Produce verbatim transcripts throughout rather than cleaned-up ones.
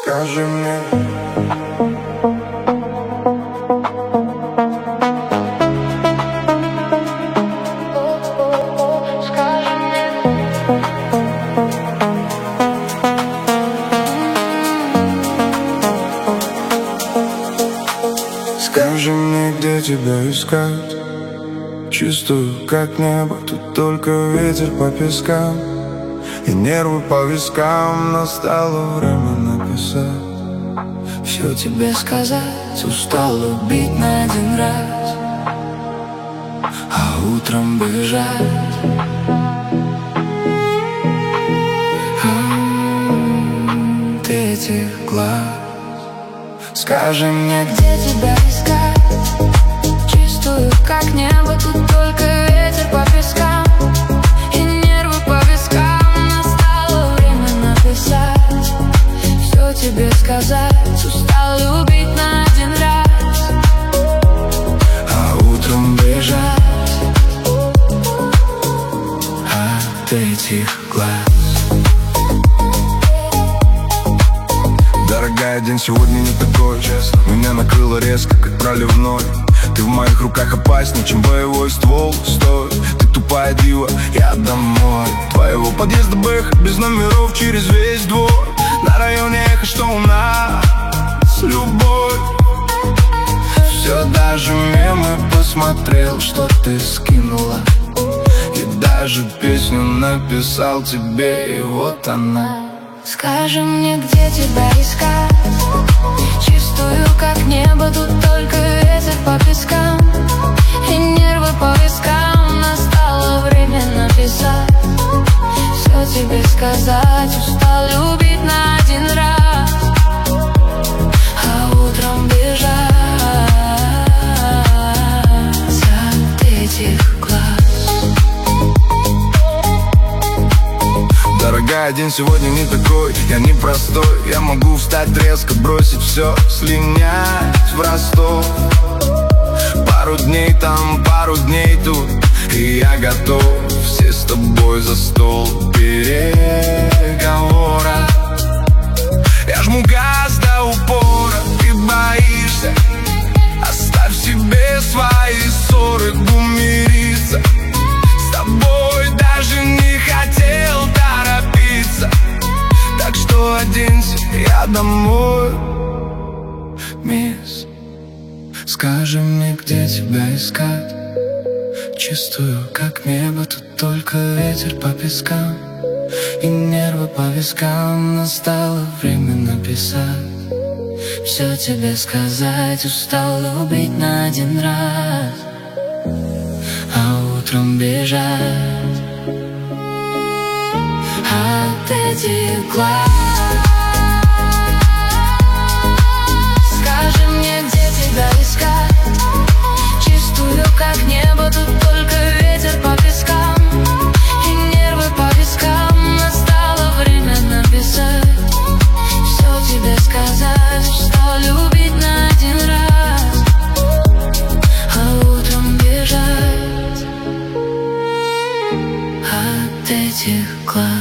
Скажи мне, скажи мне, где тебя искать. Чувствую, как небо, тут только ветер по пескам и нервы по вискам. Настало время написать, все тебе сказать. Устал убить на один раз, а утром бежать. М-м, ты этих глаз. Скажи мне, где тебя искать. Чувствую, как небо, тут только ветер по пескам и нервы по вискам. Настало время написать, все тебе сказать. Устал любить на один раз, а утром бежать от этих глаз. Дорогая, день сегодня не такой, честно. Меня накрыло резко, как проливной. Ты в моих руках опаснее, чем боевой ствол. Стой, ты тупая дива, я домой. Твоего подъезда бэх, без номеров через весь двор. На районе эхо, что у нас любовь. Все, даже мемы посмотрел, что ты скинула. И даже песню написал тебе, и вот она. Скажи мне, где тебя искать. Чувствую, как небо, тут только ветер по пескам и нервы по вискам. Настало время написать, все тебе сказать. Устал любить на один раз, а утром бежать от этих глаз. Дорогая, день сегодня не такой, я не простой. Я могу встать резко, бросить все, слинять в Ростов. Пару дней там, пару дней тут, и я готов. Все с тобой за стол переговора. Я жму газ до упора, ты боишься. Оставь себе свои ссоры, будем мириться. С тобой даже не хотел торопиться. Так что оденься, я домой. Мисс, скажи мне, где тебя искать. Чувствую, как небо, тут только ветер по пескам и нервы по вискам. Настало время написать, все тебе сказать. Устал любить на один раз, а утром бежать от этих глаз. Скажи мне, где тебя искать. Чувствую, как небо, тут только ветер по пескам и нервы по вискам. Настало время написать, все тебе сказать. Устал любить на один раз, а утром бежать от этих глаз.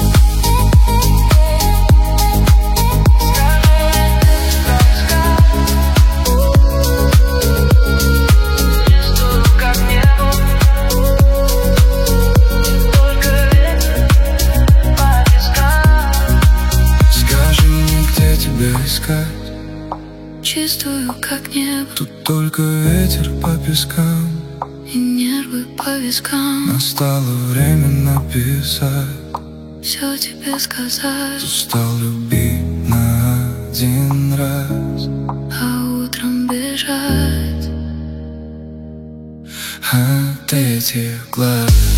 Чувствую, как небо, тут только ветер по пескам и нервы по вискам. Настало время написать, все тебе сказать. Устал любить на один раз, а утром бежать от этих глаз.